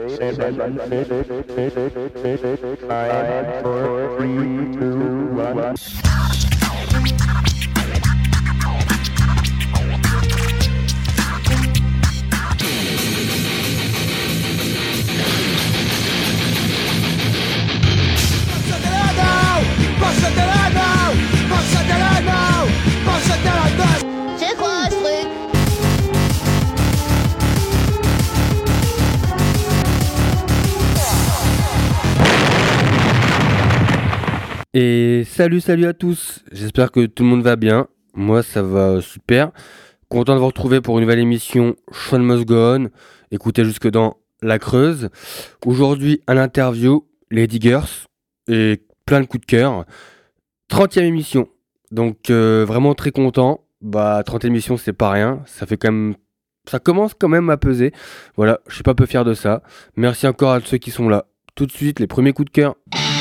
5, 4, 3, 2, 1. C'est quoi ce truc? Et salut à tous, j'espère que tout le monde va bien, moi ça va super, content de vous retrouver pour une nouvelle émission Sean Must Go On, écoutez jusque dans La Creuse. Aujourd'hui à l'interview, les Diggers, et plein de coups de cœur, 30e émission, donc vraiment très content, 30e émission c'est pas rien, ça commence quand même à peser, voilà, je suis pas peu fier de ça, merci encore à ceux qui sont là, tout de suite les premiers coups de cœur.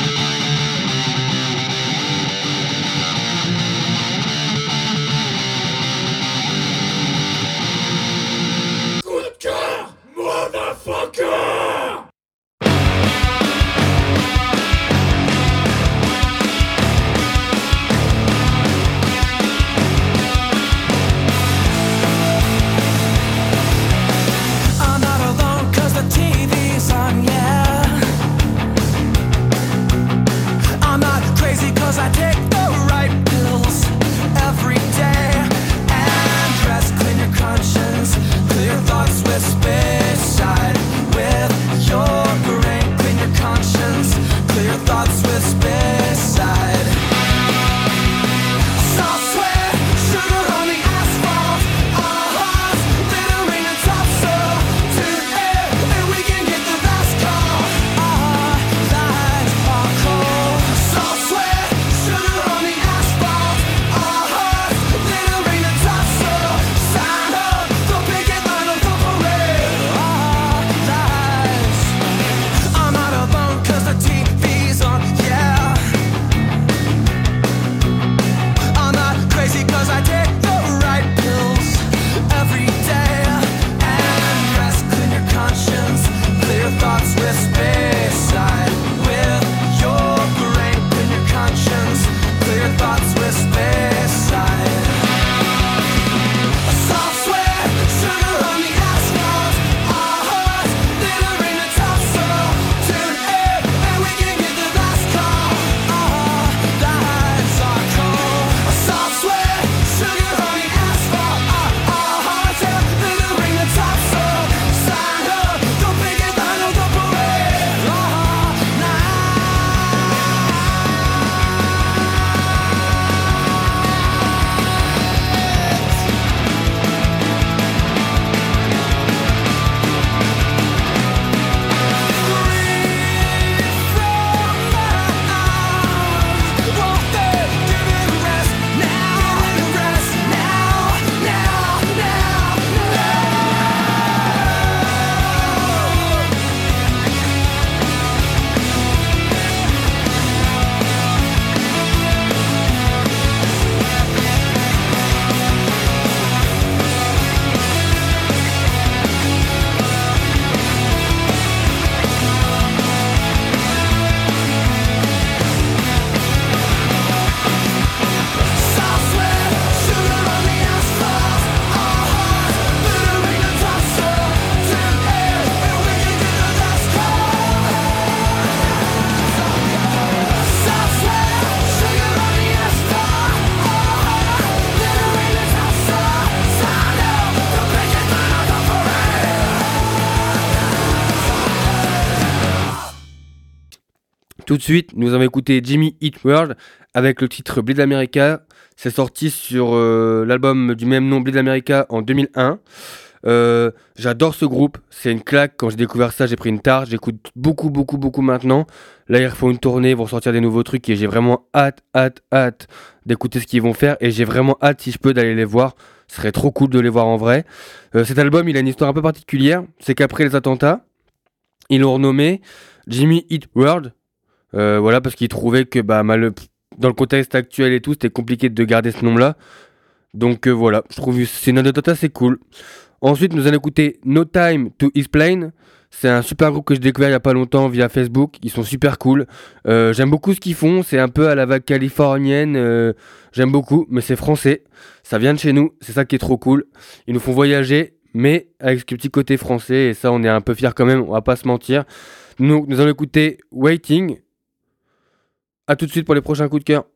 Tout de suite, nous avons écouté Jimmy Eat World avec le titre Bleed America. C'est sorti sur l'album du même nom, Bleed America, en 2001. J'adore ce groupe, c'est une claque. Quand j'ai découvert ça, j'ai pris une tarte. J'écoute beaucoup maintenant. Là, ils refont une tournée, ils vont sortir des nouveaux trucs et j'ai vraiment hâte d'écouter ce qu'ils vont faire. Et j'ai vraiment hâte, si je peux, d'aller les voir. Ce serait trop cool de les voir en vrai. Cet album, il a une histoire un peu particulière. C'est qu'après les attentats, ils l'ont renommé Jimmy Eat World. Voilà, parce qu'ils trouvaient que dans le contexte actuel et tout, c'était compliqué de garder ce nom-là. Donc voilà, je trouve que c'est une anecdote assez cool. Ensuite, nous allons écouter No Time to Explain. C'est un super groupe que j'ai découvert il y a pas longtemps via Facebook. Ils sont super cool. J'aime beaucoup ce qu'ils font. C'est un peu à la vague californienne. J'aime beaucoup, mais c'est français. Ça vient de chez nous. C'est ça qui est trop cool. Ils nous font voyager, mais avec ce petit côté français. Et ça, on est un peu fiers quand même. On va pas se mentir. Nous allons écouter Waiting. À tout de suite pour les prochains coups de cœur.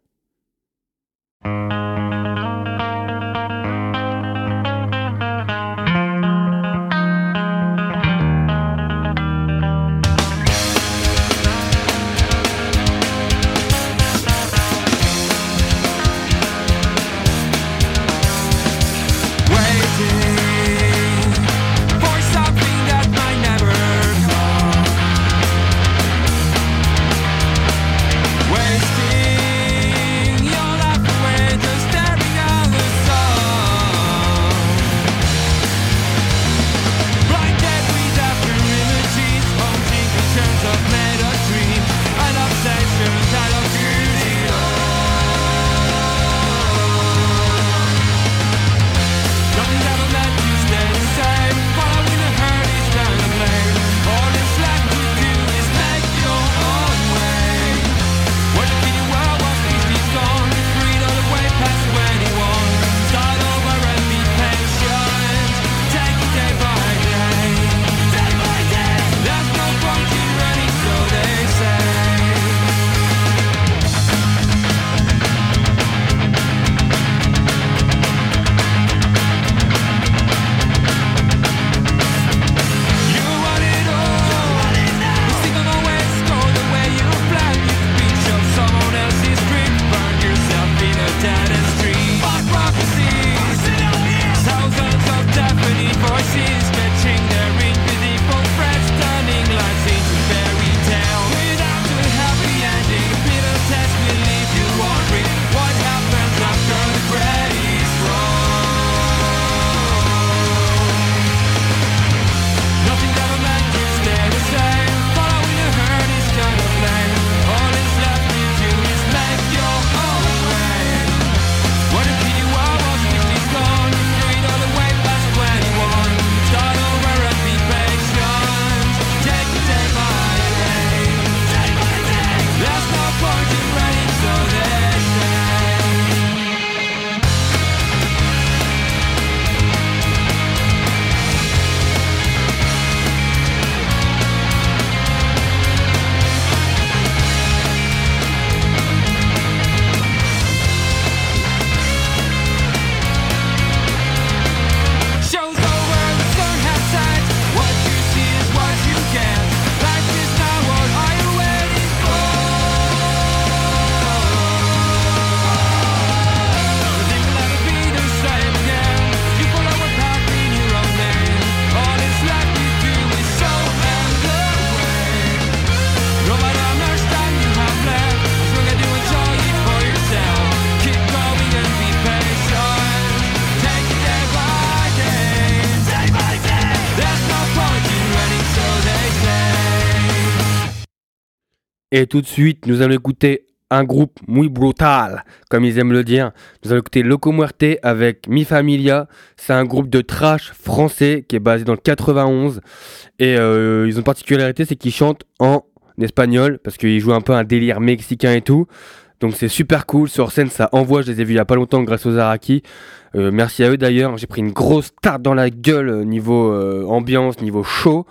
Et tout de suite, nous allons écouter un groupe muy brutal, comme ils aiment le dire. Nous allons écouter Loco Muerte avec Mi Familia. C'est un groupe de thrash français qui est basé dans le 91. Et ils ont une particularité, c'est qu'ils chantent en espagnol, parce qu'ils jouent un peu un délire mexicain et tout. Donc c'est super cool, sur scène ça envoie, je les ai vus il y a pas longtemps grâce aux Araki. Merci à eux d'ailleurs, j'ai pris une grosse tarte dans la gueule niveau ambiance, niveau show.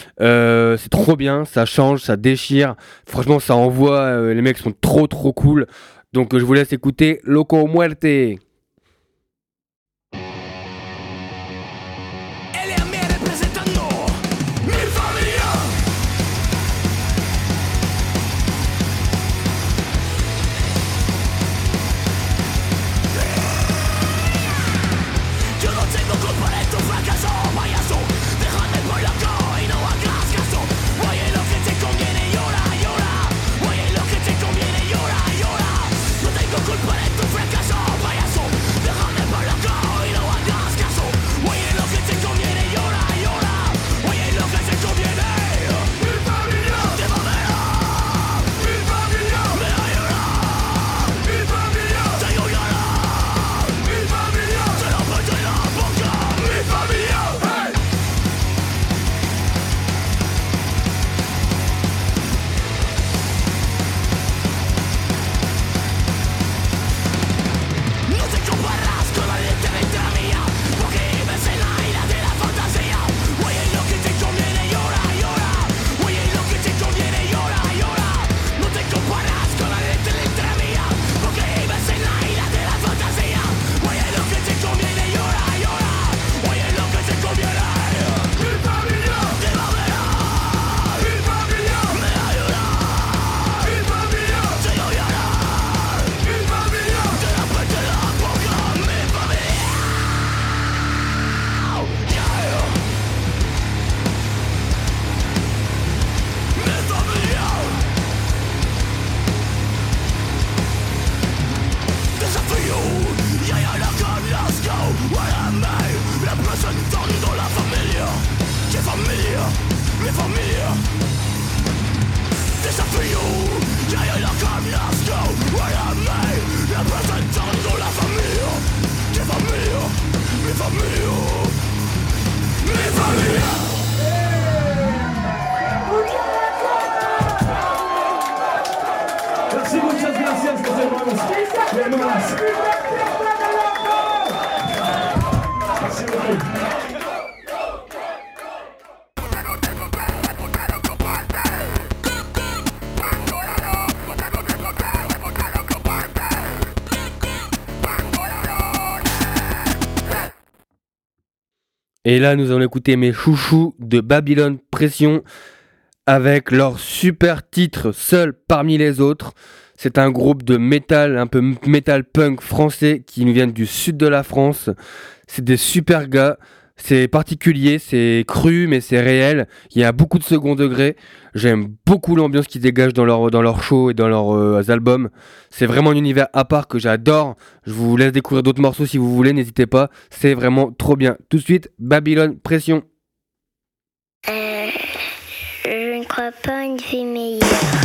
C'est trop bien, ça change, ça déchire. Franchement ça envoie, les mecs sont trop cool. Donc je vous laisse écouter Loco Muerte. Culpa de tu fracaso, payaso. Et là, nous allons écouter mes chouchous de Babylone Pression avec leur super titre Seul parmi les autres. C'est un groupe de métal, un peu métal punk français qui nous vient du sud de la France. C'est des super gars. C'est particulier, c'est cru, mais c'est réel. Il y a beaucoup de second degré. J'aime beaucoup l'ambiance qu'ils dégagent dans leur show et dans leurs albums. C'est vraiment un univers à part que j'adore. Je vous laisse découvrir d'autres morceaux si vous voulez, n'hésitez pas. C'est vraiment trop bien. Tout de suite, Babylone Pression. Je ne crois pas une vie meilleure.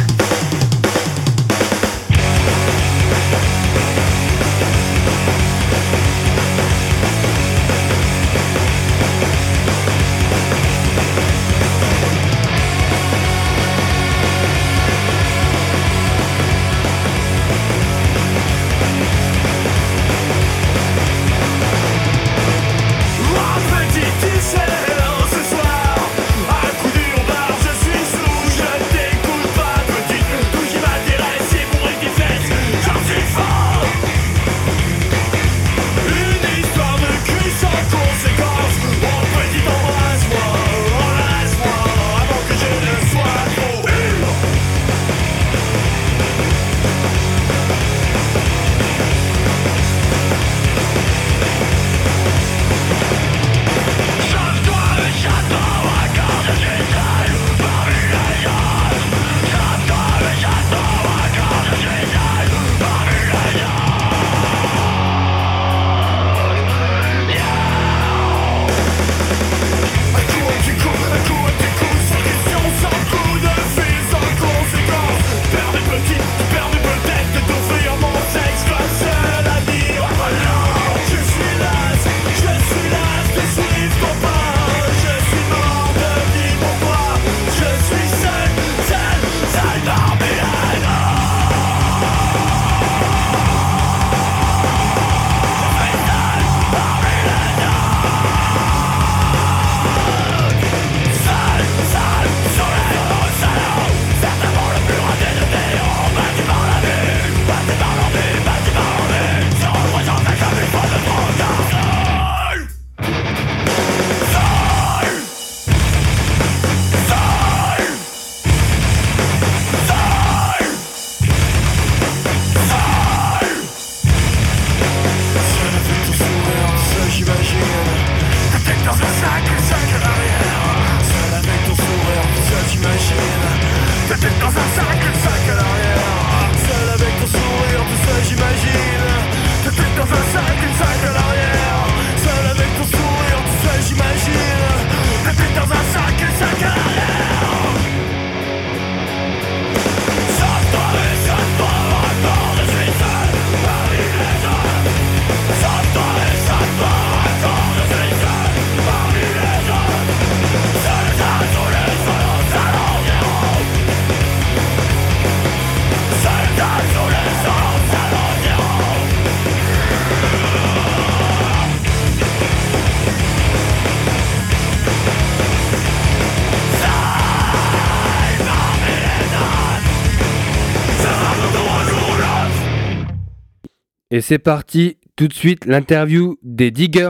Et c'est parti, tout de suite, l'interview des Diggers.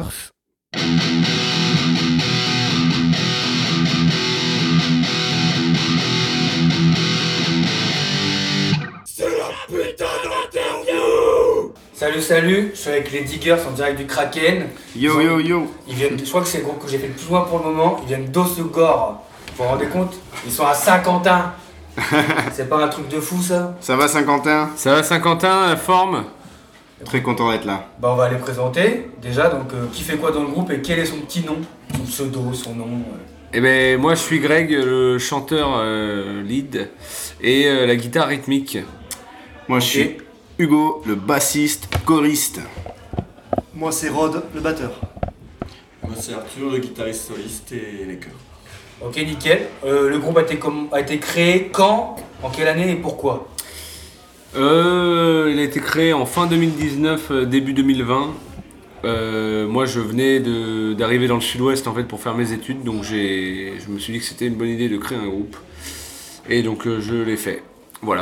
C'est la putain d'interview. Salut, je suis avec les Diggers en direct du Kraken. Yo. Ils viennent, je crois que c'est le groupe que j'ai fait le plus loin pour le moment. Ils viennent d'Ossegor. Vous vous rendez compte? Ils sont à Saint-Quentin. C'est pas un truc de fou ça? Ça va Saint-Quentin? Ça va Saint-Quentin, la forme? Très content d'être là. Bah on va les présenter déjà, donc qui fait quoi dans le groupe et quel est son petit nom? Son pseudo, son nom Eh ben moi je suis Greg, le chanteur lead et la guitare rythmique. Moi je suis Hugo, le bassiste, choriste. Moi c'est Rod, le batteur. Moi c'est Arthur, le guitariste soliste et les chœurs. Ok, nickel. Le groupe a été créé quand? En quelle année et pourquoi? Il a été créé en fin 2019, début 2020. Moi je venais d'arriver dans le sud-ouest en fait pour faire mes études, donc je me suis dit que c'était une bonne idée de créer un groupe. Et donc je l'ai fait. Voilà.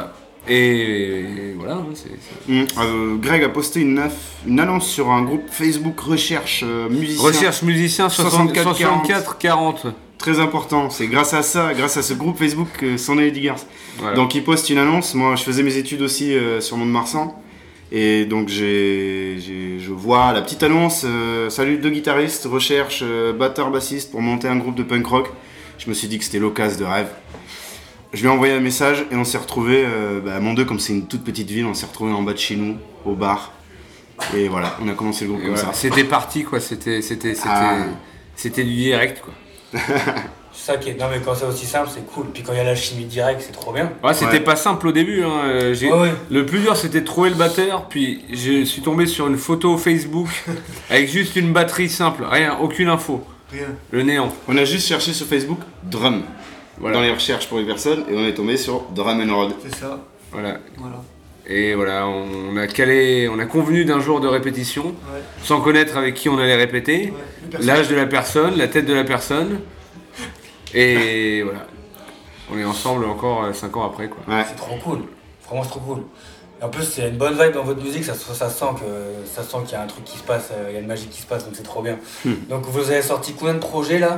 Et voilà, hein, Greg a posté une annonce sur un groupe Facebook recherche musicien. Recherche musicien 64 40. Très important, c'est grâce à ça, grâce à ce groupe Facebook que sont nés les Diggers. Voilà. Donc il poste une annonce, moi je faisais mes études aussi sur Mont-de-Marsan. Et donc je vois la petite annonce, salut 2 guitaristes, recherche batteur bassiste pour monter un groupe de punk rock. Je me suis dit que c'était l'occasion de rêve. Je lui ai envoyé un message et on s'est retrouvés, à Mont-de, comme c'est une toute petite ville, on s'est retrouvés en bas de chez nous, au bar. Et voilà, on a commencé le groupe comme ça. C'était parti quoi, c'était du direct quoi. C'est ça qui est. Non, mais quand c'est aussi simple, c'est cool. Puis quand il y a la chimie directe, c'est trop bien. Ouais, c'était pas simple au début. Hein. Le plus dur, c'était de trouver le batteur. Puis je suis tombé sur une photo Facebook avec juste une batterie simple, rien, aucune info. Rien. Le néant. On a juste cherché sur Facebook drum. Voilà. Dans les recherches pour les personnes, et on est tombé sur Drum and Road. C'est ça. Voilà. Et voilà, on a convenu d'un jour de répétition, sans connaître avec qui on allait répéter, l'âge de la personne, la tête de la personne, et voilà. On est ensemble encore 5 ans après quoi. Ouais. C'est trop cool, vraiment c'est trop cool. Et en plus, il y a une bonne vibe dans votre musique, ça sent qu'il y a un truc qui se passe, il y a une magie qui se passe, donc c'est trop bien. Donc vous avez sorti combien de projets là ?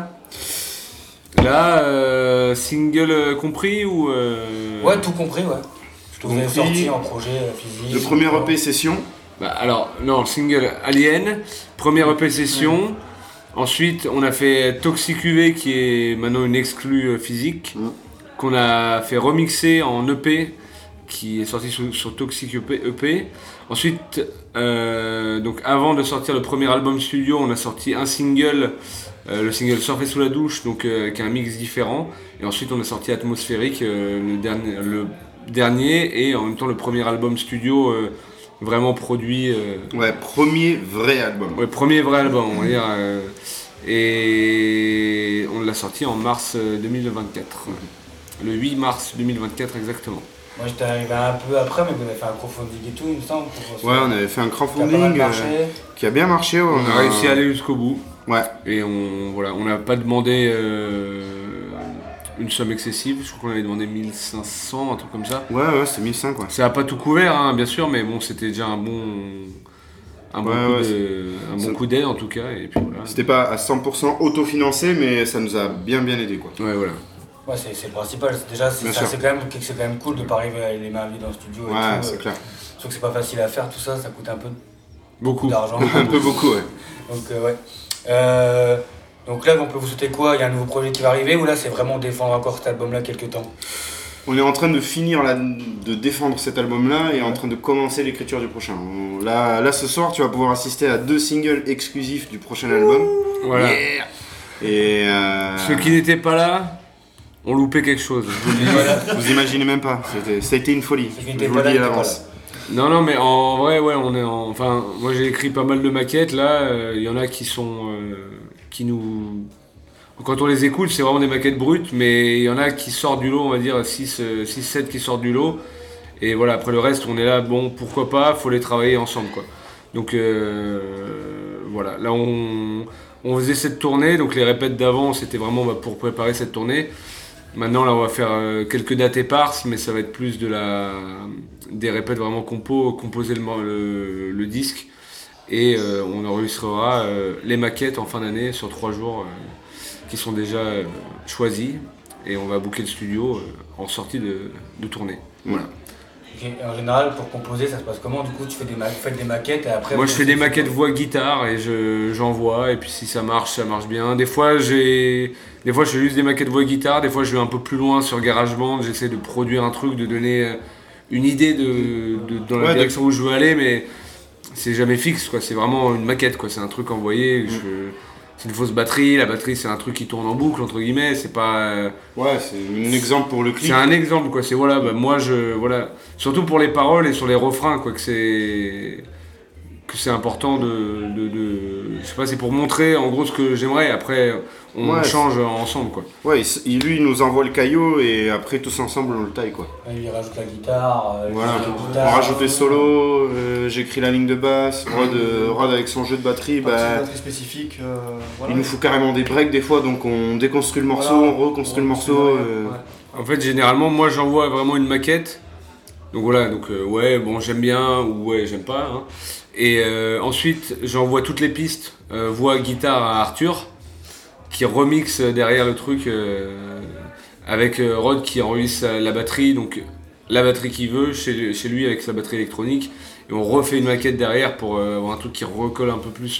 Là, single compris ou Ouais, tout compris, ouais. Tout vous avez sorti en projet physique. Le premier EP session. Alors, non, single Alien, premier EP session. Ensuite, on a fait Toxic UV qui est maintenant une exclue physique, qu'on a fait remixer en EP, qui est sorti sur Toxic EP. Ensuite, donc avant de sortir le premier album studio, on a sorti un single. Le single Surfer sous la douche, donc qui est un mix différent. Et ensuite on a sorti Atmosphérique, le dernier, et en même temps le premier album studio vraiment produit. Ouais, premier vrai album. Ouais, premier vrai album, on va dire. Et on l'a sorti en mars 2024. Le 8 mars 2024 exactement. Moi j'étais arrivé un peu après, mais vous avez fait un crowdfunding et tout, il me semble. Ouais, on avait fait un crowdfunding qui a bien marché. On a réussi à aller jusqu'au bout. Ouais. Et on n'a pas demandé une somme excessive, je crois qu'on avait demandé 1500, un truc comme ça. Ouais, c'était 1500 quoi. Ça n'a pas tout couvert, hein, bien sûr, mais bon, c'était déjà un bon coup d'aide en tout cas. Et puis voilà. C'était pas à 100% autofinancé, mais ça nous a bien aidé quoi. Ouais, voilà. Ouais, c'est le principal. Déjà, c'est quand même cool de ne pas arriver à les mains vides dans le studio. Ouais, c'est clair. Sauf que c'est pas facile à faire, tout ça, ça coûte un peu beaucoup d'argent. Un peu beaucoup, ouais. Donc, ouais. Donc là, on peut vous souhaiter quoi ? Il y a un nouveau projet qui va arriver ou là, c'est vraiment défendre encore cet album-là quelques temps ? On est en train de finir de défendre cet album-là et en train de commencer l'écriture du prochain. Là, ce soir, tu vas pouvoir assister à 2 singles exclusifs du prochain album. Voilà. Yeah. Et ceux qui n'étaient pas là ont loupé quelque chose. Vous imaginez même pas. Ça a été une folie. Je vous le dis à l'avance. Non, mais en vrai, ouais, enfin, moi j'ai écrit pas mal de maquettes. Là, il y en a qui sont, qui nous. Quand on les écoute, c'est vraiment des maquettes brutes, mais il y en a qui sortent du lot, on va dire 6-7 qui sortent du lot. Et voilà, après le reste, on est là, bon, pourquoi pas, faut les travailler ensemble, quoi. Donc voilà, là on faisait cette tournée, donc les répètes d'avant, c'était vraiment pour préparer cette tournée. Maintenant, là, on va faire quelques dates éparses, mais ça va être plus des répètes vraiment composer le disque. Et on enregistrera les maquettes en fin d'année sur 3 jours qui sont déjà choisis. Et on va booker le studio en sortie de tournée. Voilà. Okay. En général, pour composer, ça se passe comment ? Du coup, tu fais des maquettes et après... Moi, je fais des maquettes voix-guitare et j'envoie. Et puis si ça marche bien. Des fois, je fais juste des maquettes voix-guitare. Des fois, je vais un peu plus loin sur GarageBand. J'essaie de produire un truc, de donner une idée dans la direction où je veux aller. Mais c'est jamais fixe, quoi. C'est vraiment une maquette, quoi. C'est un truc envoyé. C'est une fausse batterie. La batterie, c'est un truc qui tourne en boucle, entre guillemets. C'est pas... Ouais, c'est un exemple pour le clip. C'est un exemple, quoi. C'est voilà, moi, surtout pour les paroles et sur les refrains, quoi, que c'est important je sais pas, c'est pour montrer en gros ce que j'aimerais. Après, on change ensemble, quoi. Ouais, lui, il nous envoie le caillot et après, tous ensemble, on le taille, quoi. Il rajoute la guitare. Voilà. On rajoute les solos, j'écris la ligne de basse. Rod avec son jeu de batterie, batterie spécifique. Voilà. Il nous fout carrément des breaks des fois, donc on déconstruit le morceau, on reconstruit le morceau. En fait, généralement, moi, j'envoie vraiment une maquette. Donc voilà, donc ouais, bon, j'aime bien ou ouais, j'aime pas. Hein. Et ensuite, j'envoie toutes les pistes, voix, guitare à Arthur, qui remixe derrière le truc avec Rod qui enregistre la batterie, donc la batterie qu'il veut chez lui avec sa batterie électronique. Et on refait une maquette derrière pour avoir un truc qui recolle un peu plus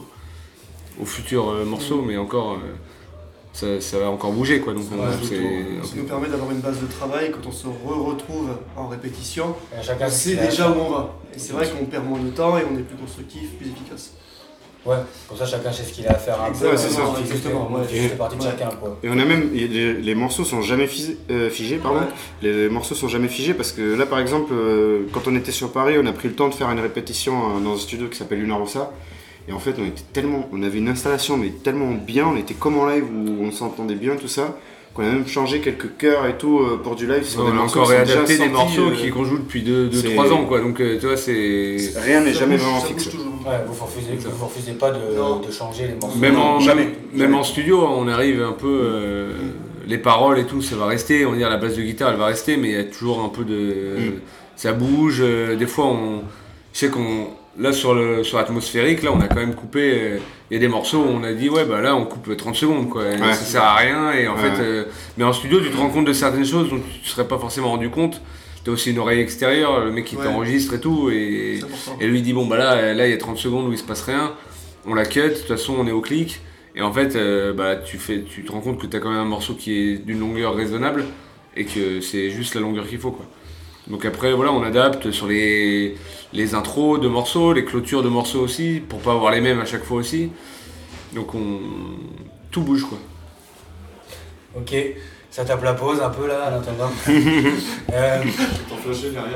au futur morceau, mais encore ça va encore bouger quoi. Donc ça nous permet d'avoir une base de travail quand on se retrouve en répétition. Chacun sait déjà où on va. Et c'est vrai qu'on perd moins de temps et on est plus constructif, plus efficace. Ouais, comme ça chacun sait ce qu'il a à faire un peu. Ouais, c'est ça. Exactement. C'est parti de chacun quoi. Et on a même, les morceaux sont jamais figés, pardon. Ouais. Les morceaux sont jamais figés parce que là par exemple, quand on était sur Paris, on a pris le temps de faire une répétition dans un studio qui s'appelle Luna Rossa. Et en fait, on avait une installation mais tellement bien, on était comme en live où on s'entendait bien tout ça, qu'on a même changé quelques chœurs et tout pour du live. On a encore réadapté des morceaux qu'on joue depuis 2-3 ans quoi. Donc tu vois rien n'est jamais vraiment fixe. Ouais, vous refusez pas de changer les morceaux. Même en studio, on arrive un peu les paroles et tout, ça va rester. On va dire la base de guitare, elle va rester, mais il y a toujours un peu de ça bouge. Des fois, je sais qu'on là sur Atmosphérique, là on a quand même coupé. Il y a des morceaux où on a dit ouais bah là on coupe 30 secondes quoi. Ouais. Ça sert à rien et en fait, mais en studio tu te rends compte de certaines choses dont tu ne serais pas forcément rendu compte. T'as aussi une oreille extérieure, le mec qui t'enregistre et tout, et lui il dit bon bah là il y a 30 secondes où il se passe rien, on la cut, de toute façon on est au clic, et en fait bah tu te rends compte que t'as quand même un morceau qui est d'une longueur raisonnable, et que c'est juste la longueur qu'il faut quoi. Donc après voilà, on adapte sur les intros de morceaux, les clôtures de morceaux aussi, pour pas avoir les mêmes à chaque fois aussi, donc tout bouge quoi. Ok. Ça tape la pause un peu là, en attendant. T'en flasher derrière.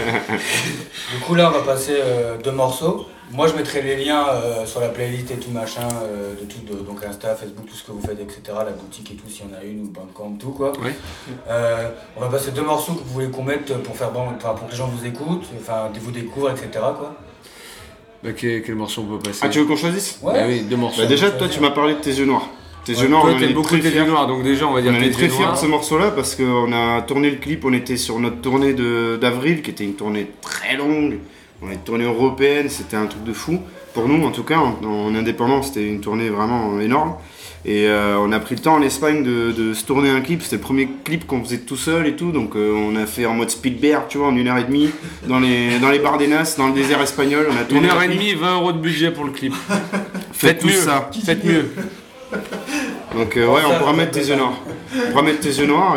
Du coup là on va passer 2 morceaux. Moi je mettrai les liens sur la playlist et tout machin, de tout, donc Insta, Facebook, tout ce que vous faites, etc. La boutique et tout, s'il y en a une, ou Bandcamp, tout quoi. Ouais. On va passer 2 morceaux que vous voulez qu'on mette pour que les gens vous écoutent, enfin vous découvrent, etc. quoi. Bah, quel morceau on peut passer? Ah tu veux qu'on choisisse? Ouais. Bah oui, 2 morceaux. Bah déjà toi tu m'as parlé de Tes yeux noirs. Tes yeux noirs, toi on t'aimes est beaucoup très Tes fiers. yeux noirs, donc déjà on va dire On est Tes très yeux fiers de noirs. ce morceau-là parce qu'on a tourné le clip, on était sur notre tournée d'avril qui était une tournée très longue. On est tournée européenne, c'était un truc de fou. Pour nous en tout cas, en indépendant, c'était une tournée vraiment énorme. Et on a pris le temps en Espagne de se tourner un clip, c'était le premier clip qu'on faisait tout seul et tout. Donc on a fait en mode Spielberg, tu vois, en 1h30 dans les Bardenas, dans le désert espagnol. On a tourné 1h30, 20 € de budget pour le clip. Faites mieux, ça. Faites mieux. Donc ouais, on pourra mettre Tes yeux noirs. On pourra mettre Tes yeux noirs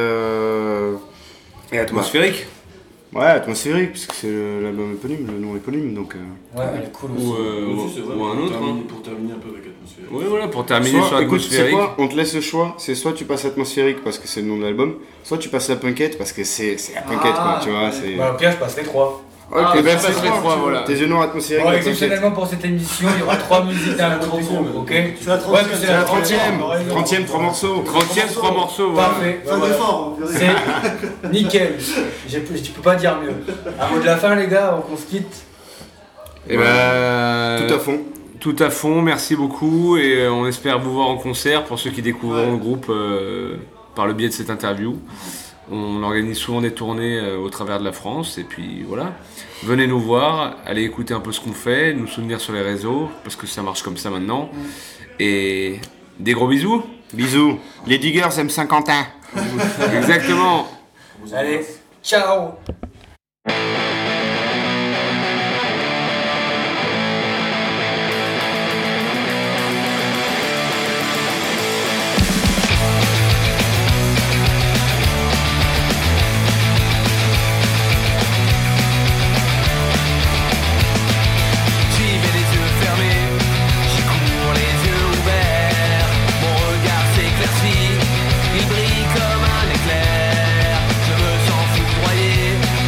Et Atmosphérique. Ouais, Atmosphérique, puisque c'est l'album éponyme, le nom éponyme, donc... Ouais, elle est cool aussi. Ou un autre. Pour terminer un peu avec Atmosphérique. Ouais, voilà, pour terminer sur écoute, c'est Atmosphérique. quoi? On te laisse le choix, c'est soit tu passes Atmosphérique parce que c'est le nom de l'album, soit tu passes la punkette parce que c'est la punkette, quoi, tu vois, c'est... Bah, au pire, je passe les 3. Ok, je ben passerai c'est trois, ça, voilà. Tes yeux noirs, Atmosphérique, Bon, la punkette. exceptionnellement pour cette émission, il y aura 3 musiques d'un groupe, ok? C'est la 30e. Ouais, mais C'est la 30e, 3 morceaux. 30e, 3 morceaux, voilà. Parfait. Fin d'effort, C'est nickel. Je peux pas dire mieux. Un mot de la fin, les gars, avant qu'on se quitte. Et bah, Tout à fond. Tout à fond, merci beaucoup et on espère vous voir en concert pour ceux qui découvriront le groupe par le biais de cette interview. On organise souvent des tournées au travers de la France et puis voilà. Venez nous voir, allez écouter un peu ce qu'on fait, nous soutenir sur les réseaux parce que ça marche comme ça maintenant. Et des gros bisous. Bisous. Les Diggers aiment Saint-Quentin. Exactement. Allez, ciao. Il brille comme un éclair, je me sens foudroyé.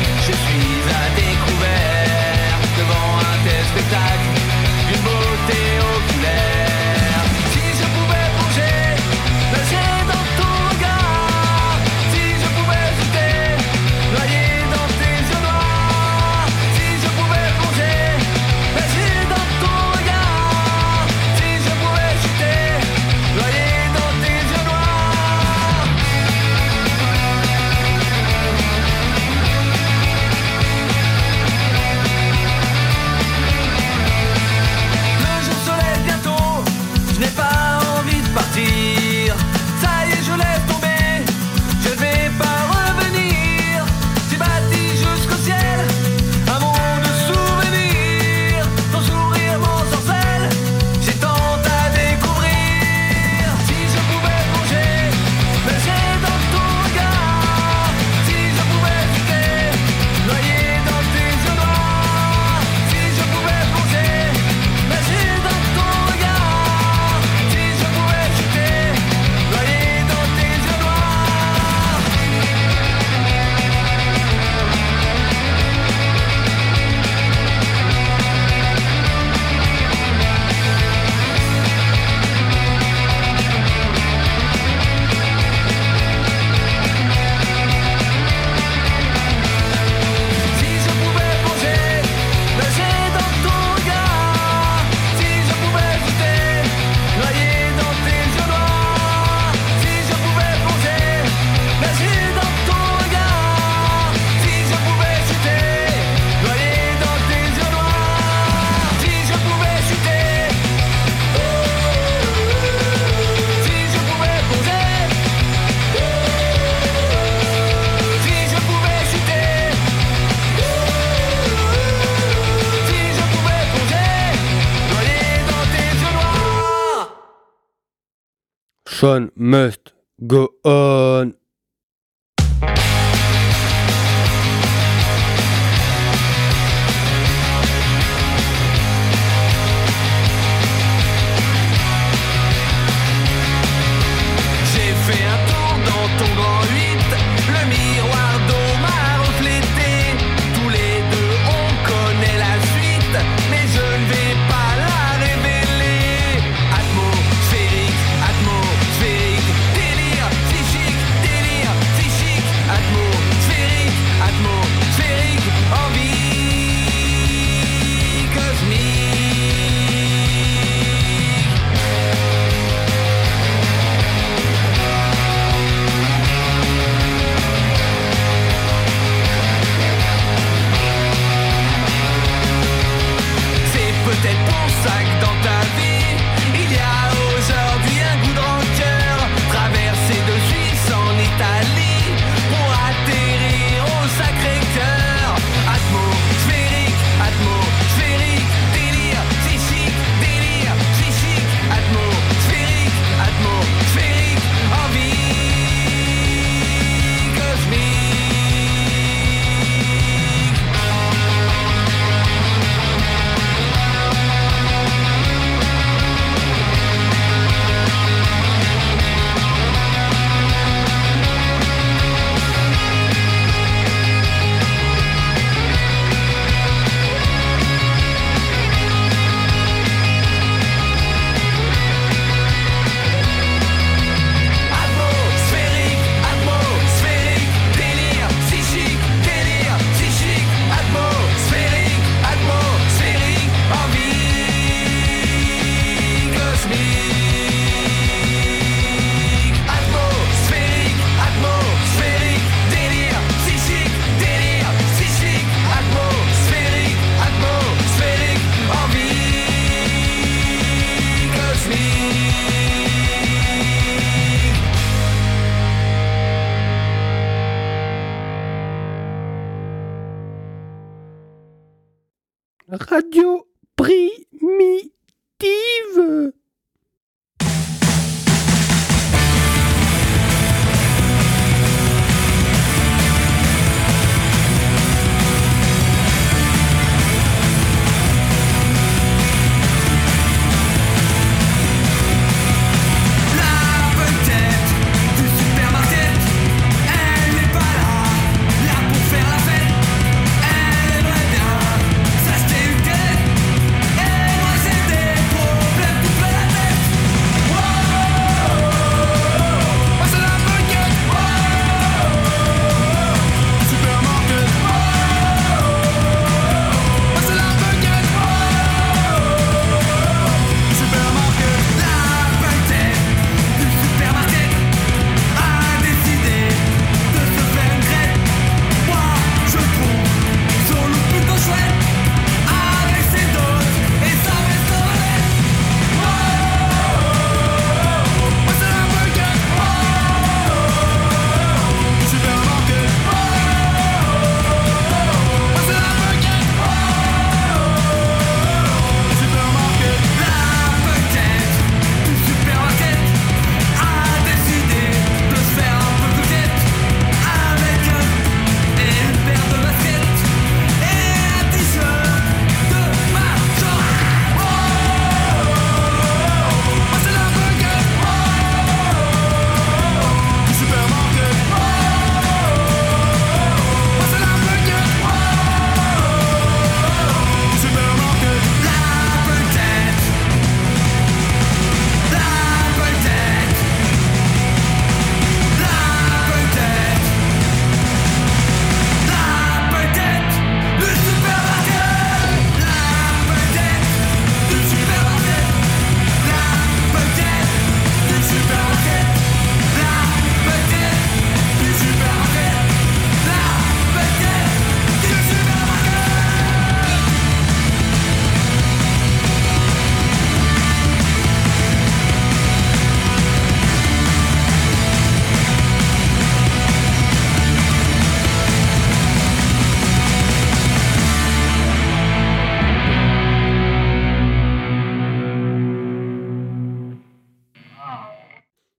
Sean must go on. J'ai fait un tour dans ton grand 8, le miroir d'eau m'a reflété. Tous les deux on connaît la suite, mais je ne vais pas la révéler. Atmosphérique, atmosphérique, délire psychique, atmosphérique, atmosphérique, envie cosmique. C'est peut-être pour ça que dans ta vie, il y a aujourd'hui un goût de rancœur. Traverser de Suisse en Italie pour atterrir au Sacré-Cœur. Atmosphérique, atmosphérique, délire psychique, atmosphérique, atmosphérique, envie cosmique. Atmosphérique, atmosphérique, délire psychique, atmosphérique, atmosphérique, envie cosmique. Atmosphérique, atmosphérique, délire psychique, atmosphérique, atmosphérique, envie cosmique. Radio primitive. La vedette du supermarché, elle n'est pas là pour faire la fête. Elle aimerait bien s'acheter une galette, et moi j'ai des problèmes tout plein.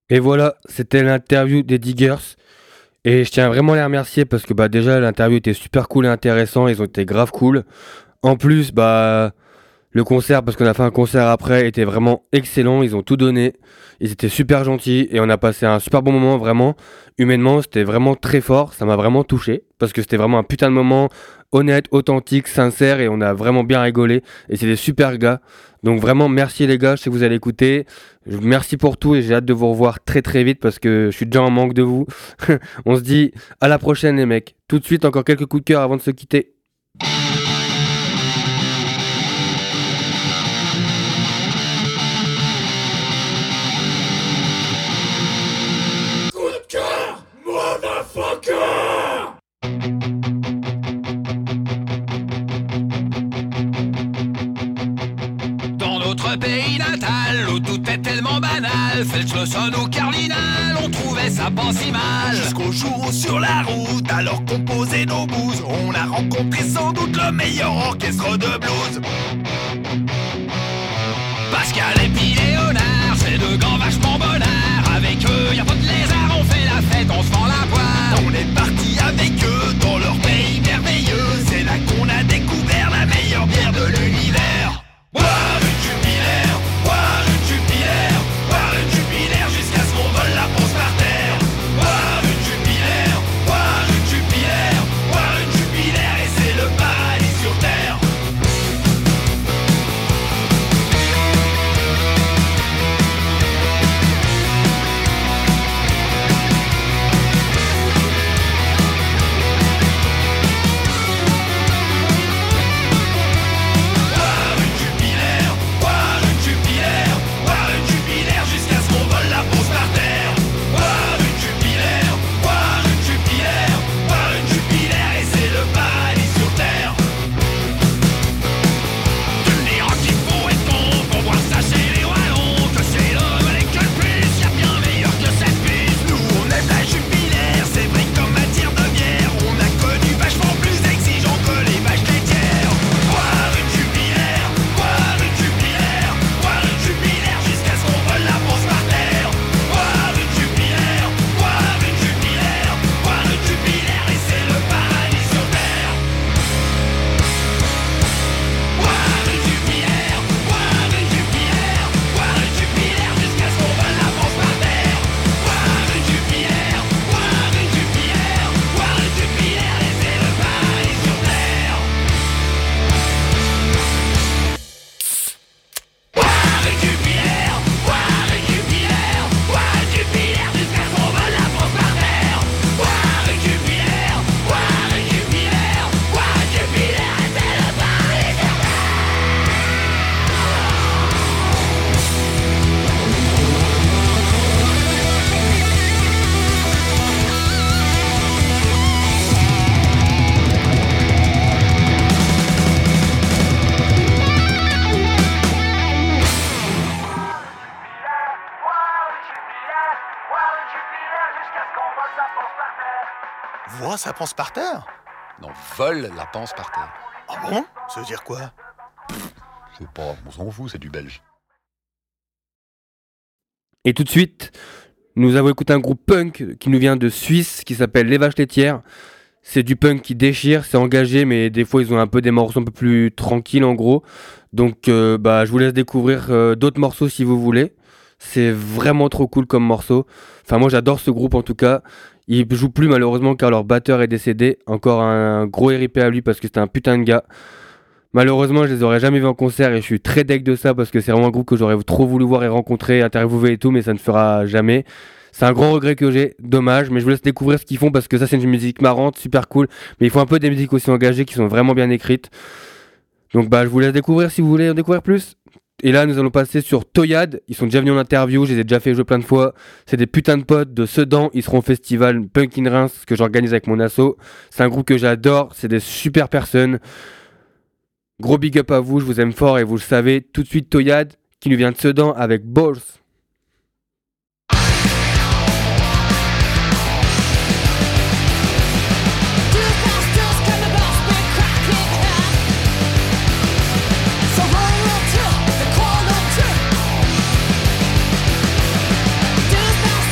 Et voilà, c'était l'interview des Diggers. Et je tiens vraiment à les remercier parce que déjà l'interview était super cool et intéressant, ils ont été grave cool. En plus, le concert, parce qu'on a fait un concert après, était vraiment excellent, ils ont tout donné, ils étaient super gentils et on a passé un super bon moment, vraiment. Humainement, c'était vraiment très fort, ça m'a vraiment touché parce que c'était vraiment un putain de moment honnête, authentique, sincère et on a vraiment bien rigolé et c'est des super gars. Donc vraiment merci les gars, je sais que vous allez écouter. Merci pour tout et j'ai hâte de vous revoir très très vite parce que je suis déjà en manque de vous. On se dit à la prochaine les mecs. Tout de suite encore quelques coups de cœur avant de se quitter. Coup de cœur, motherfucker! Dans notre pays natal, où tout est tellement banal, Felschlosson ou Cardinal, on trouvait ça pas si mal. Jusqu'au jour où sur la route, alors qu'on posait nos bouses, on a rencontré sans doute le meilleur orchestre de blues. Pascal et puis Léonard, c'est deux gants vachement bonnards. Avec eux, y'a pas de lézard, on fait la fête, on se fend la poire. On est parti avec eux dans leur pays merveilleux. C'est là qu'on a découvert la meilleure bière de l'univers. Boire une Jupiler, boire une Jupiler, boire une Jupiler jusqu'à ce qu'on vole la ponce par terre. Boire une Jupiler, boire une Jupiler, boire une Jupiler et c'est le paradis sur terre. Vois sa panse par terre? Non, vole la panse par terre. Ah bon? Ça veut dire quoi? Je sais pas, on s'en fout, c'est du belge. Et tout de suite, nous avons écouté un groupe punk qui nous vient de Suisse, qui s'appelle Les Vaches Laitières. C'est du punk qui déchire, c'est engagé, mais des fois ils ont un peu des morceaux un peu plus tranquilles en gros. Donc je vous laisse découvrir d'autres morceaux si vous voulez. C'est vraiment trop cool comme morceau. Enfin moi j'adore ce groupe en tout cas. Ils jouent plus malheureusement car leur batteur est décédé. Encore un gros RIP à lui parce que c'était un putain de gars. Malheureusement je les aurais jamais vus en concert et je suis très deg de ça parce que c'est vraiment un groupe que j'aurais trop voulu voir et rencontrer, interviewer et tout, mais ça ne fera jamais. C'est un grand regret que j'ai, dommage, mais je vous laisse découvrir ce qu'ils font parce que ça c'est une musique marrante, super cool, mais ils font un peu des musiques aussi engagées qui sont vraiment bien écrites. Donc je vous laisse découvrir si vous voulez en découvrir plus. Et là nous allons passer sur Toyad, ils sont déjà venus en interview, je les ai déjà fait jouer plein de fois. C'est des putains de potes de Sedan, ils seront au festival Punk in Reims que j'organise avec mon asso. C'est un groupe que j'adore, c'est des super personnes. Gros big up à vous, je vous aime fort et vous le savez. Tout de suite Toyad qui nous vient de Sedan avec Balls. Fast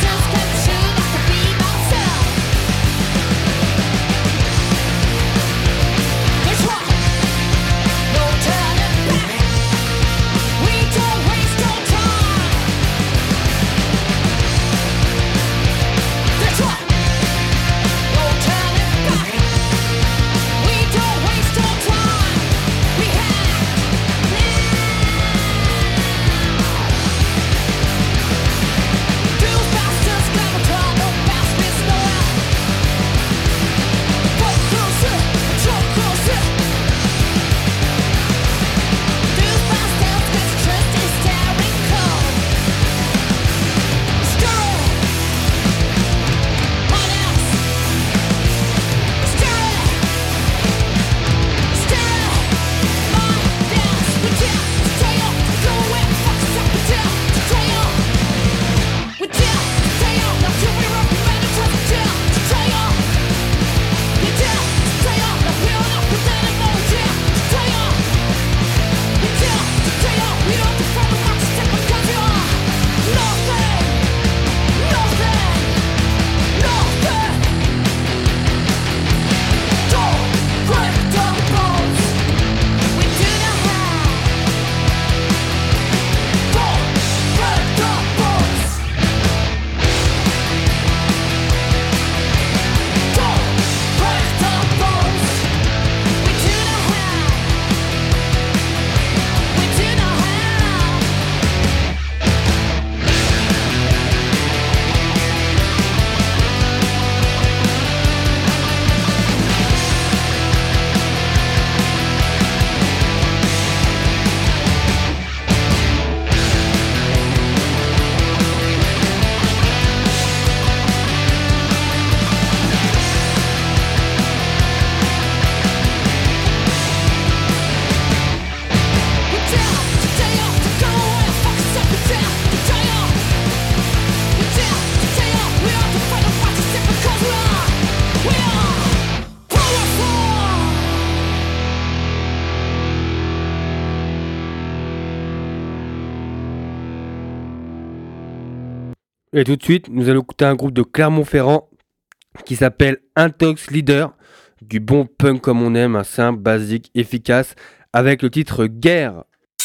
Et tout de suite, nous allons écouter un groupe de Clermont-Ferrand qui s'appelle Intox Leader, du bon punk comme on aime, un simple, basique, efficace, avec le titre Guerre.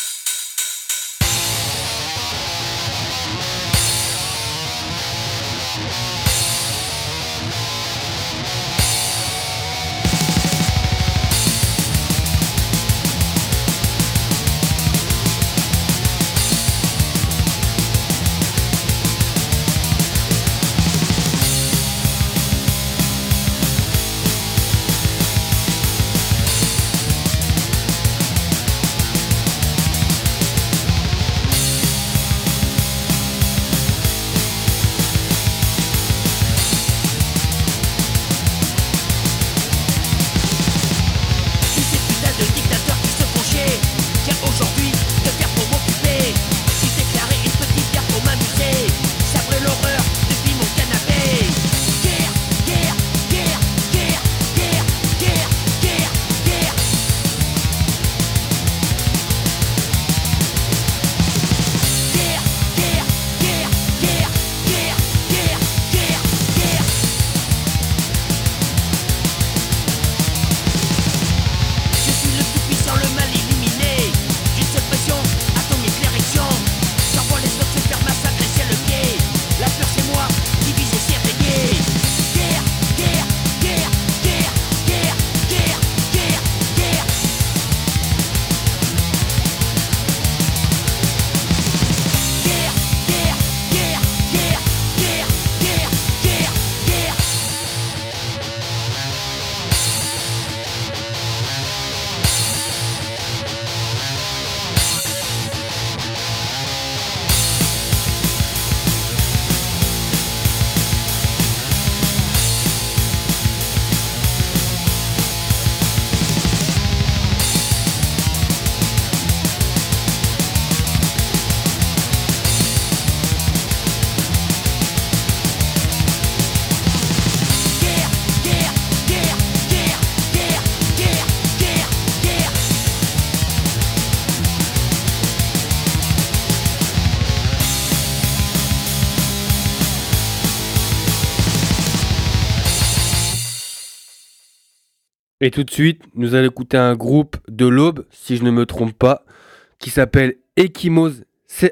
Et tout de suite, nous allons écouter un groupe de l'Aube, si je ne me trompe pas, qui s'appelle Ecchymose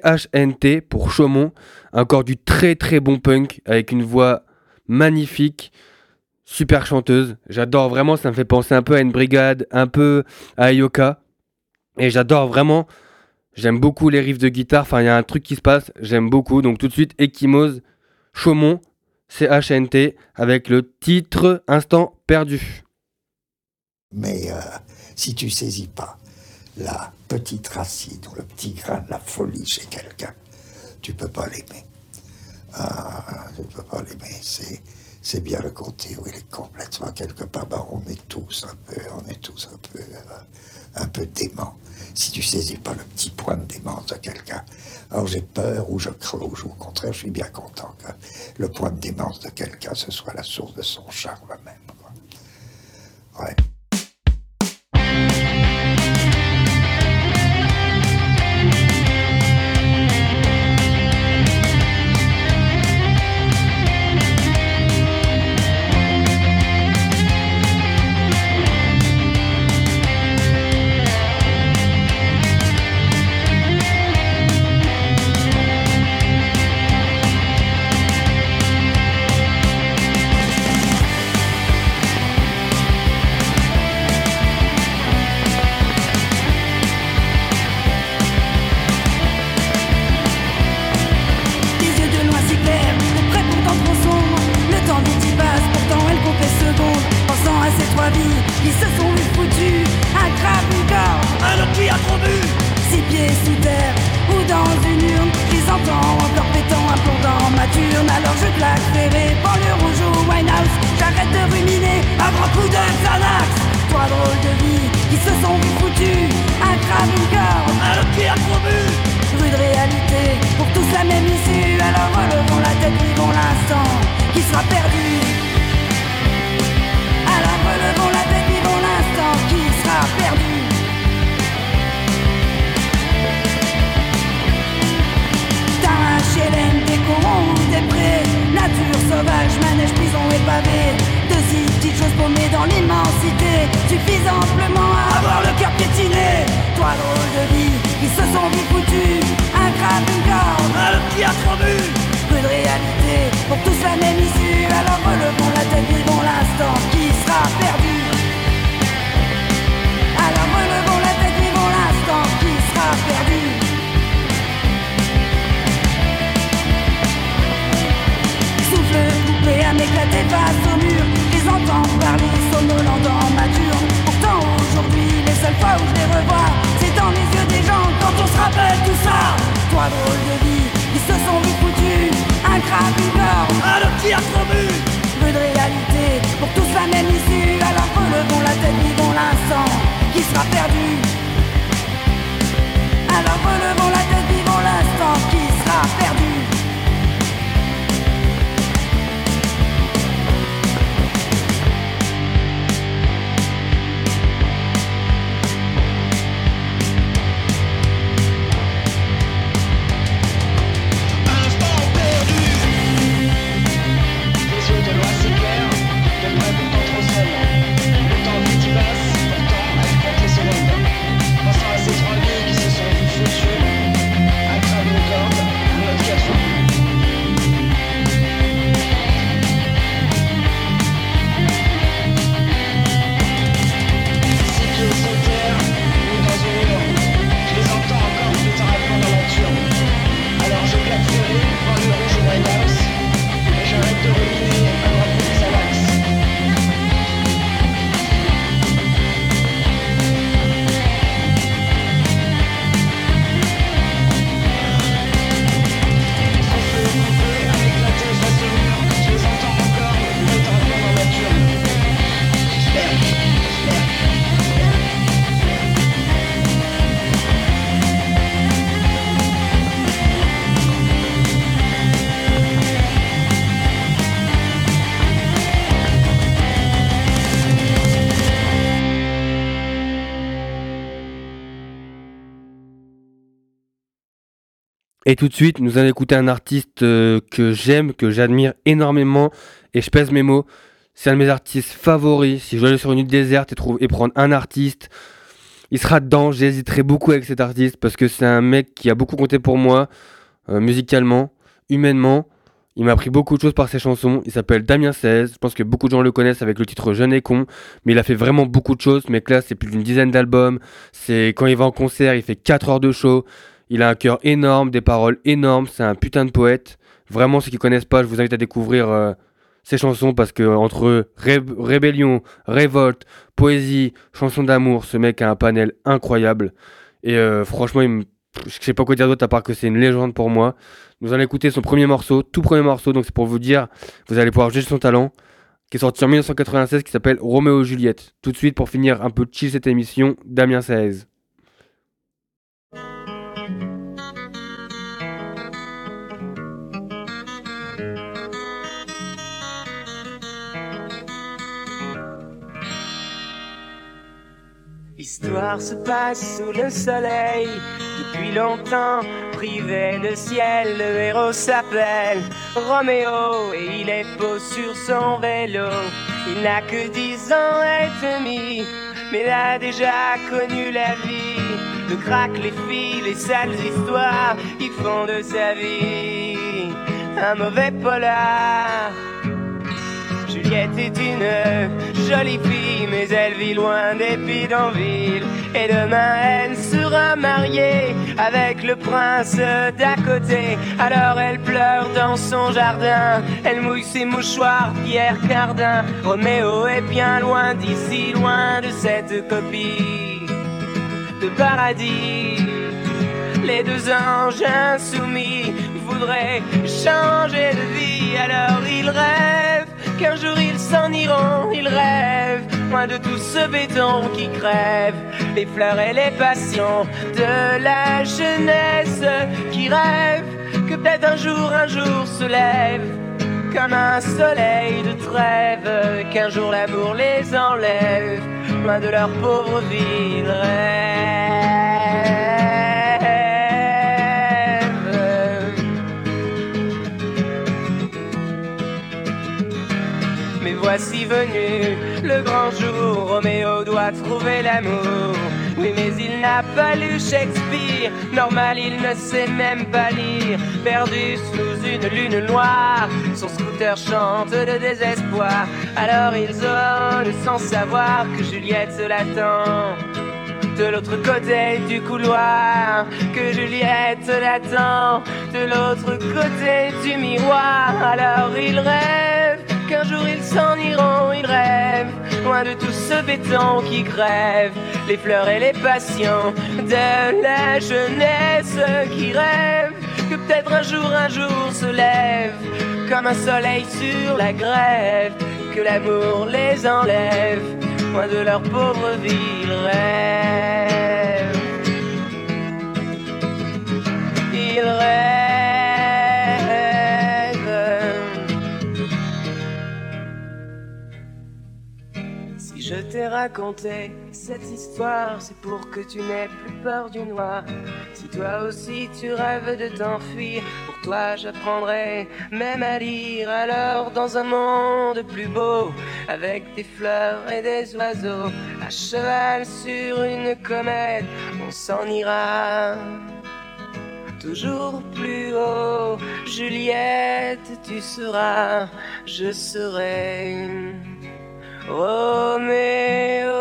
CHNT pour Chaumont. Encore du très très bon punk avec une voix magnifique, super chanteuse. J'adore vraiment, ça me fait penser un peu à une brigade, un peu à Ayoka. Et j'adore vraiment, j'aime beaucoup les riffs de guitare, enfin il y a un truc qui se passe, j'aime beaucoup. Donc tout de suite, Ecchymose Chaumont CHNT avec le titre Instant perdu. Mais si tu saisis pas la petite racine ou le petit grain de la folie chez quelqu'un, tu peux pas l'aimer. Tu peux pas l'aimer. C'est bien le côté où il est complètement quelque part. Ben, on est tous un peu dément. Si tu saisis pas le petit point de démence de quelqu'un, alors j'ai peur ou je croche, ou au contraire, je suis bien content que le point de démence de quelqu'un, ce soit la source de son charme même, quoi. Ouais. Des corons, des suffisent amplement à avoir le cœur piétiné. Trois drôles de vie qui se sont vus foutus, un crâne, une corde, un homme qui a trop bu. Peu de réalité, pour tous la même issue. Alors relevons la tête, vivons l'instant qui sera perdu. Alors relevons la tête, vivons l'instant qui sera perdu. Souffle coupé à m'éclater face au mur. Les entends parler somnolents dans ma turne. Pourtant aujourd'hui, les seules fois où je les revois, c'est dans les yeux des gens quand on se rappelle tout ça. Trois drôles de vie, ils se sont vus foutus, un crâne, une corde, un homme qui a trop bu. Peu de réalité, pour tous la même issue. Alors relevons la tête, vivons l'instant qui sera perdu. Alors relevons la tête, vivons l'instant qui sera perdu. Et tout de suite, nous allons écouter un artiste que j'aime, que j'admire énormément, et je pèse mes mots. C'est un de mes artistes favoris. Si je dois aller sur une île déserte et prendre un artiste, il sera dedans. J'hésiterai beaucoup avec cet artiste parce que c'est un mec qui a beaucoup compté pour moi, musicalement, humainement. Il m'a appris beaucoup de choses par ses chansons. Il s'appelle Damien 16. Je pense que beaucoup de gens le connaissent avec le titre Jeune et con. Mais il a fait vraiment beaucoup de choses. Ce mec-là, c'est plus d'une dizaine d'albums. C'est quand il va en concert, il fait 4 heures de show. Il a un cœur énorme, des paroles énormes, c'est un putain de poète. Vraiment, ceux qui connaissent pas, je vous invite à découvrir ses chansons parce que entre rébellion, révolte, poésie, chansons d'amour, ce mec a un panel incroyable. Et franchement, je sais pas quoi dire d'autre à part que c'est une légende pour moi. Nous allons écouter son premier morceau, tout premier morceau, donc c'est pour vous dire, vous allez pouvoir juger son talent, qui est sorti en 1996, qui s'appelle Roméo et Juliette. Tout de suite, pour finir un peu chill cette émission, Damien 16. L'histoire se passe sous le soleil. Depuis longtemps, privé de ciel, le héros s'appelle Roméo et il est beau sur son vélo. Il n'a que 10 ans et demi, mais il a déjà connu la vie. Le crack, les filles, les sales histoires, ils font de sa vie un mauvais polar. Juliette est une jolie fille, mais elle vit loin des bidonvilles. Et demain elle sera mariée avec le prince d'à côté. Alors elle pleure dans son jardin, elle mouille ses mouchoirs, Pierre Cardin. Roméo est bien loin d'ici, loin de cette copie de paradis. Les deux anges insoumis voudraient changer de vie. Alors ils rêvent qu'un jour ils s'en iront. Ils rêvent loin de tout ce béton qui crève. Les fleurs et les passions de la jeunesse qui rêvent que peut-être un jour se lève comme un soleil de trêve. Qu'un jour l'amour les enlève loin de leur pauvre vie. Ils rêvent. voici venu le grand jour. Roméo doit trouver l'amour. Oui, mais il n'a pas lu Shakespeare. Normal, il ne sait même pas lire. Perdu sous une lune noire, son scooter chante de désespoir. Alors il zone sans savoir que Juliette l'attend de l'autre côté du couloir, que Juliette l'attend de l'autre côté du miroir. Alors il rêve qu'un jour ils s'en iront, il rêve loin de tout ce béton qui crève, les fleurs et les passions de la jeunesse qui rêve que peut-être un jour se lève comme un soleil sur la grève, que l'amour les enlève loin de leur pauvre vie. Ils rêvent, ils rêvent. Si je t'ai raconté cette histoire, c'est pour que tu n'aies plus peur du noir. Si toi aussi tu rêves de t'enfuir, pour toi j'apprendrai même à lire. Alors dans un monde plus beau, avec des fleurs et des oiseaux, à cheval sur une comète, on s'en ira toujours plus haut. Juliette, tu seras, je serai Roméo.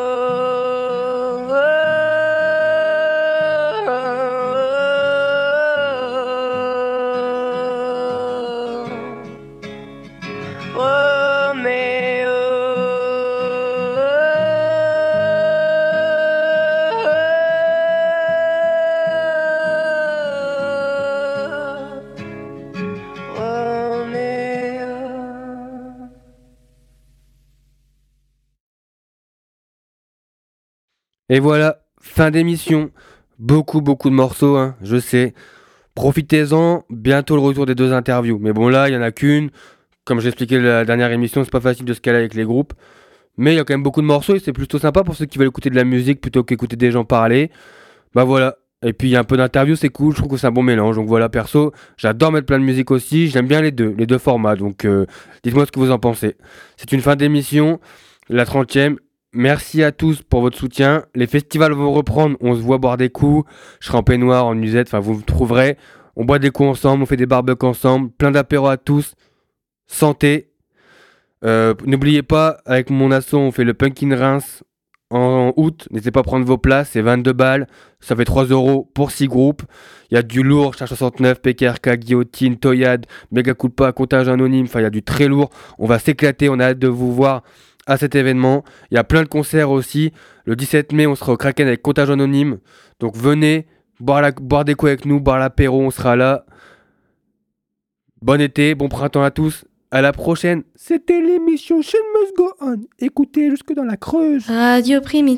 Et voilà, fin d'émission. Beaucoup de morceaux, hein, je sais. Profitez-en, bientôt le retour des 2 interviews. Mais bon, là, il n'y en a qu'une. Comme j'ai expliqué la dernière émission, c'est pas facile de se caler avec les groupes. Mais il y a quand même beaucoup de morceaux et c'est plutôt sympa pour ceux qui veulent écouter de la musique plutôt qu'écouter des gens parler. Bah voilà. Et puis il y a un peu d'interview, c'est cool, je trouve que c'est un bon mélange. Donc voilà, perso, j'adore mettre plein de musique aussi. J'aime bien les deux formats. Donc dites-moi ce que vous en pensez. C'est une fin d'émission, la 30e. Merci à tous pour votre soutien. Les festivals vont reprendre, on se voit boire des coups. Je serai en peignoir, en nuisette, enfin vous me trouverez. On boit des coups ensemble, on fait des barbecues ensemble. Plein d'apéros à tous. Santé. N'oubliez pas, avec mon asso, on fait le Punkin Reims en août. N'hésitez pas à prendre vos places, c'est 22 balles. Ça fait 3 € pour 6 groupes. Il y a du lourd, Charge 69, PKRK, Guillotine, Toyad, Mega Culpa, Comptage Anonyme. Enfin, il y a du très lourd. On va s'éclater, on a hâte de vous voir à cet événement. Il y a plein de concerts aussi. Le 17 mai, on sera au Kraken avec Comptage Anonyme. Donc venez boire des coups avec nous, boire l'apéro, on sera là. Bon été, bon printemps à tous. À la prochaine. C'était l'émission Show Must Go On. Écoutez jusque dans la Creuse. Radio Primitive.